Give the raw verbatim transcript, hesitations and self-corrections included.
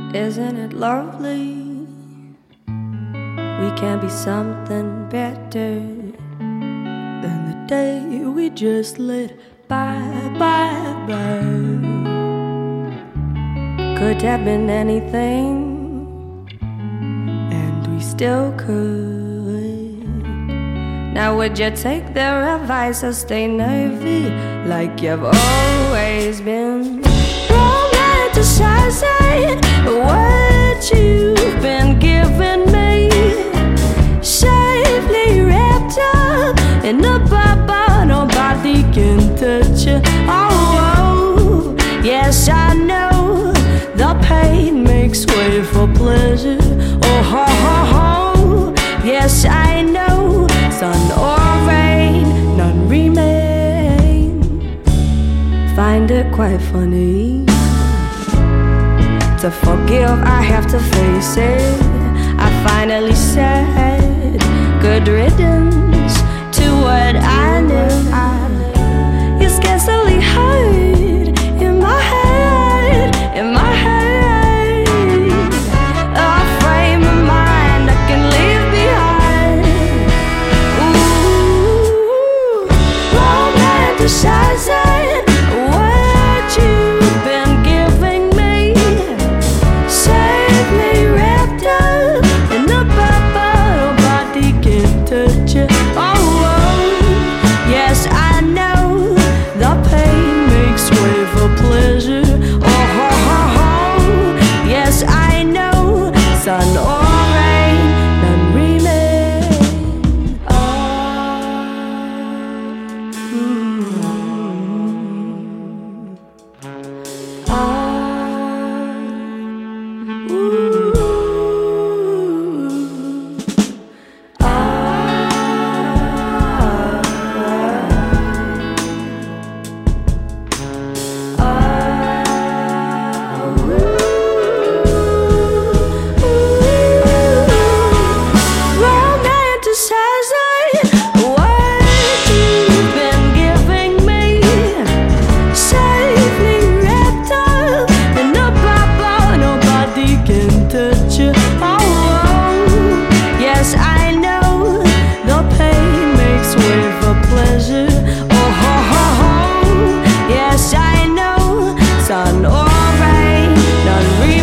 Isn't it lovely? We can be something better than the day we just let by, by, by. Could have been anything, and we still could. Now would you take their advice or stay nervy like you've always been? Romanticizing what you've been giving me, safely wrapped up in a bubble nobody can touch you. Oh, oh, yes I know the pain makes way for pleasure. Oh, ho, ho, ho, yes I know sun or rain, none remain. Find it quite funny. To forgive, I have to face it. I finally said good riddance to what I knew. You scarcely heard in my head, in my head, a frame of mind I can leave behind. Ooh, romanticizing what you've been giving me, safely wrapped up in a bubble nobody can touch you. Oh, oh, yes I know the pain makes way for pleasure. Oh, ho, ho, ho, yes I know sun or rain, none remain. Oh, mm, oh, ooh, ah, ah, ooh, romanticizing what you've been giving me, safely wrapped up in a bubble nobody can touch you. Oh, oh, yes I know the pain makes way for pleasure. Oh, ho, ho, ho, yes I know sun or rain, none